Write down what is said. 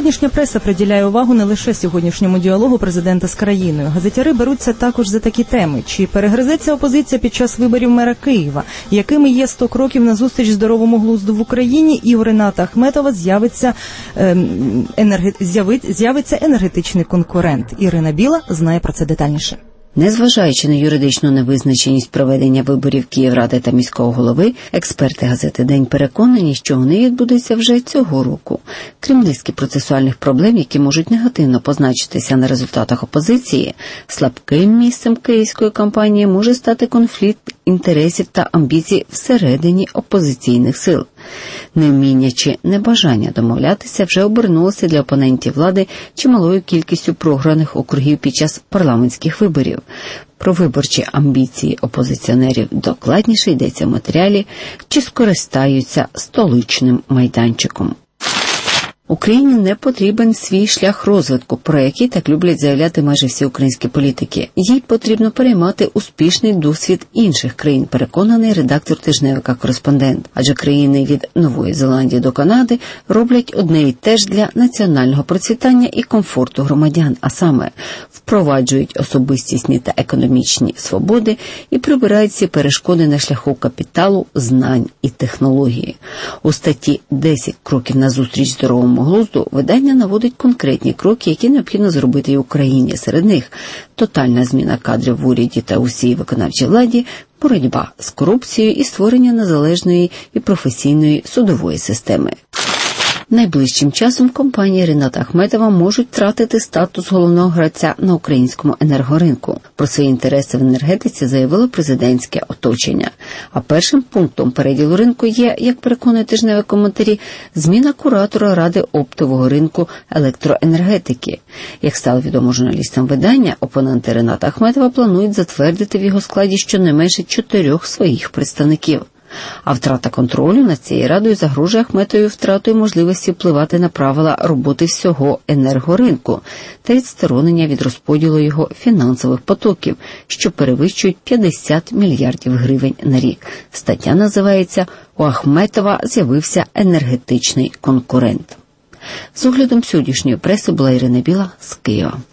Сьогоднішня преса приділяє увагу не лише сьогоднішньому діалогу президента з країною. Газетяри беруться також за такі теми. Чи перегризеться опозиція під час виборів мера Києва? Якими є 100 кроків назустріч здоровому глузду в Україні? І у Рената Ахметова з'явиться енергетичний конкурент. Ірина Біла знає про це детальніше. Незважаючи на юридичну невизначеність проведення виборів Київради та міського голови, експерти газети «День» переконані, що вони відбудуться вже цього року. Крім низки процесуальних проблем, які можуть негативно позначитися на результатах опозиції, слабким місцем київської кампанії може стати конфлікт інтересів та амбіцій всередині опозиційних сил. Невміння чи небажання домовлятися вже обернулося для опонентів влади чималою кількістю програних округів під час парламентських виборів. Про виборчі амбіції опозиціонерів докладніше йдеться в матеріалі, чи скористаються столичним майданчиком. Україні не потрібен свій шлях розвитку, про який так люблять заявляти майже всі українські політики. Їй потрібно переймати успішний досвід інших країн, переконаний редактор тижневика «Кореспондент». Адже країни від Нової Зеландії до Канади роблять одне і те ж для національного процвітання і комфорту громадян, а саме впроваджують особистісні та економічні свободи і прибирають ці перешкоди на шляху капіталу, знань і технології. У статті «10 кроків назустріч здоровому глузду» видання наводить конкретні кроки, які необхідно зробити і Україні. Серед них тотальна зміна кадрів в уряді та усій виконавчій владі, боротьба з корупцією і створення незалежної і професійної судової системи. Найближчим часом компанії Рената Ахметова можуть втратити статус головного гравця на українському енергоринку. Про свої інтереси в енергетиці заявило президентське оточення. А першим пунктом переділу ринку є, як переконує тижневі коментарі, зміна куратора Ради оптового ринку електроенергетики. Як стало відомо журналістам видання, опоненти Рената Ахметова планують затвердити в його складі щонайменше 4 своїх представників. А втрата контролю над цією радою загрожує Ахметові втратою можливості впливати на правила роботи всього енергоринку та відсторонення від розподілу його фінансових потоків, що перевищують 50 мільярдів гривень на рік. Стаття називається «У Ахметова з'явився енергетичний конкурент». З оглядом сьогоднішньої преси була Ірина Біла з Києва.